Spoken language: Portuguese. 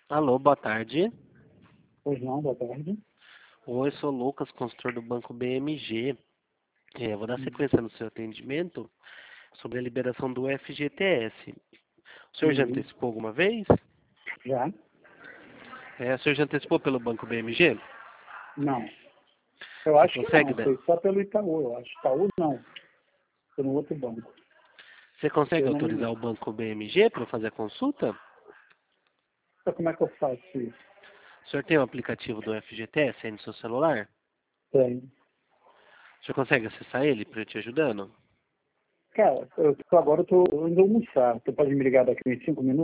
Alô, boa tarde. Pois não, boa tarde. Oi, sou o Lucas, consultor do Banco BMG. Vou dar sequência no seu atendimento sobre a liberação do FGTS. O senhor já Uhum. antecipou alguma vez? Já? O senhor já antecipou pelo Banco BMG? Não. Eu Você acho que consegue, não. Foi só pelo Itaú, eu acho. Itaú não. Foi no outro banco. você consegue Eu não me autorizar o lembro. Banco BMG para fazer a consulta? Então, como é que eu faço isso? O senhor tem o aplicativo do FGTS aí no seu celular? Tem. O senhor consegue acessar ele para eu te ajudando? Cara, agora eu tô indo almoçar. Você pode me ligar daqui uns 5 minutos?